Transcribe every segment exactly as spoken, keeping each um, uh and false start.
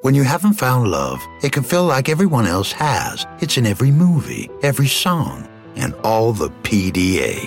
When you haven't found love, it can feel like everyone else has. It's in every movie, every song, and all the P D A.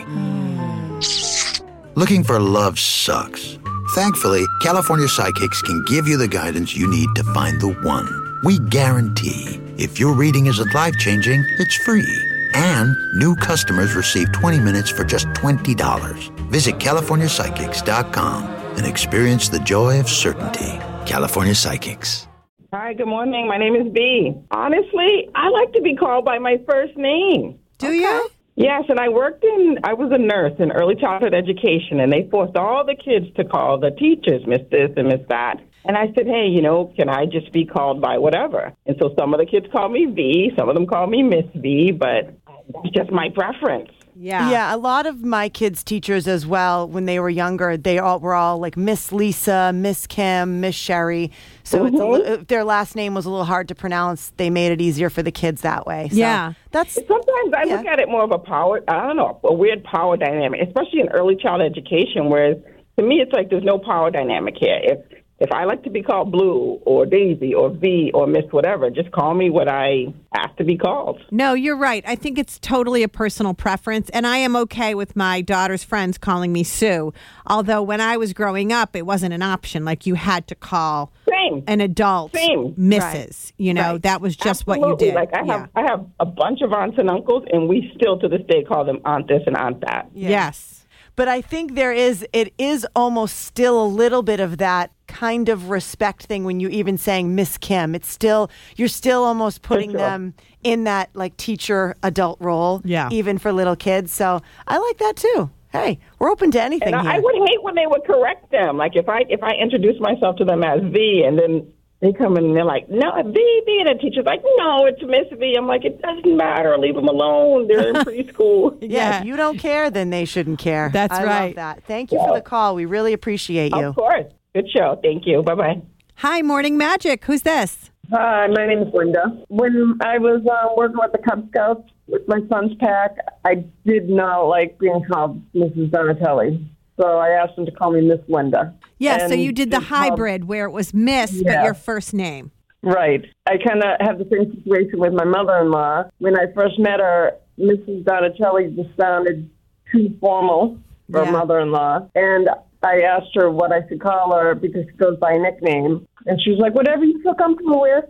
Mm. Looking for love sucks. Thankfully, California Psychics can give you the guidance you need to find the one. We guarantee if your reading isn't life-changing, it's free. And new customers receive twenty minutes for just twenty dollars. Visit California Psychics dot com and experience the joy of certainty. California Psychics. Hi, good morning. My name is B. Honestly, I like to be called by my first name. Do okay. you? Yes, and I worked in, I was a nurse in early childhood education, and they forced all the kids to call the teachers Miss This and Miss That. And I said, hey, you know, can I just be called by whatever? And so some of the kids call me V, some of them call me Miss V, but that's just my preference. Yeah. Yeah, a lot of my kids' teachers as well, when they were younger, they all were all like Miss Lisa, Miss Kim, Miss Sherry. So mm-hmm. it's a li- if their last name was a little hard to pronounce, they made it easier for the kids that way. So yeah. That's Sometimes I yeah. look at it more of a power, I don't know, a weird power dynamic, especially in early child education, whereas to me it's like there's no power dynamic here. If If I like to be called Blue or Daisy or V or Miss whatever, just call me what I ask to be called. No, you're right. I think it's totally a personal preference, and I am okay with my daughter's friends calling me Sue. Although when I was growing up, it wasn't an option. Like you had to call Same. an adult Same. Missus Right. You know, right. that was just Absolutely. what you did. Like I have, yeah. I have a bunch of aunts and uncles, and we still to this day call them Aunt this and Aunt that. Yeah. Yes. But I think there is, it is almost still a little bit of that kind of respect thing when you even saying Miss Kim. It's still, you're still almost putting sure. them in that like teacher adult role, Yeah. even for little kids. So I like that too. Hey, we're open to anything And here. I, I would hate when they would correct them. Like if I if I introduce myself to them as V, and then they come in and they're like, no, V, V, and the teacher's like, no, it's Miss V. I'm like, it doesn't matter. Leave them alone. They're in preschool. Yeah, Yeah. if you don't care, then they shouldn't care. That's I right. love that. Thank you for the call. We really appreciate you. Of course. Good show. Thank you. Bye-bye. Hi, Morning Magic. Who's this? Hi, my name is Linda. When I was uh, working with the Cub Scouts with my son's pack, I did not like being called Missus Donatelli. So I asked him to call me Miss Linda. Yeah, so And you did the it's called- hybrid where it was Miss, but Yeah. your first name. Right. I kind of have the same situation with my mother-in-law. When I first met her, Missus Donatelli just sounded too formal for Yeah. a mother-in-law. And I asked her what I should call her because she goes by a nickname. And she was like, whatever you feel comfortable with.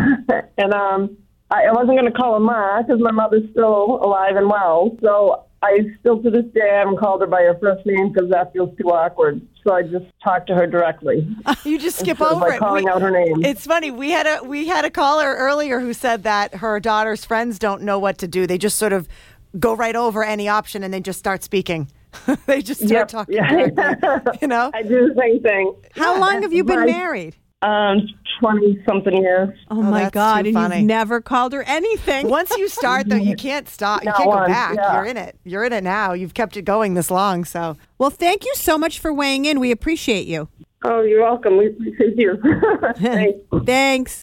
and um, I, I wasn't going to call her Ma because my mother's still alive and well. So I still to this day haven't called her by her first name because that feels too awkward. So I just talked to her directly. You just skip instead of, over like, it. calling We- out her name. It's funny. We had a we had a caller earlier who said that her daughter's friends don't know what to do. They just sort of go right over any option and they just start speaking. They just start Yep. talking. Yeah. directly, you know. I do the same thing. How long have you been my- married? Um, twenty-something years. Oh, my that's God. too And funny. you've never called her anything. Once you start, though, you can't stop. You Not can't go once, back. yeah. You're in it. You're in it now. You've kept it going this long. So Well, thank you so much for weighing in. We appreciate you. Oh, you're welcome. We appreciate you. Thanks. Thanks.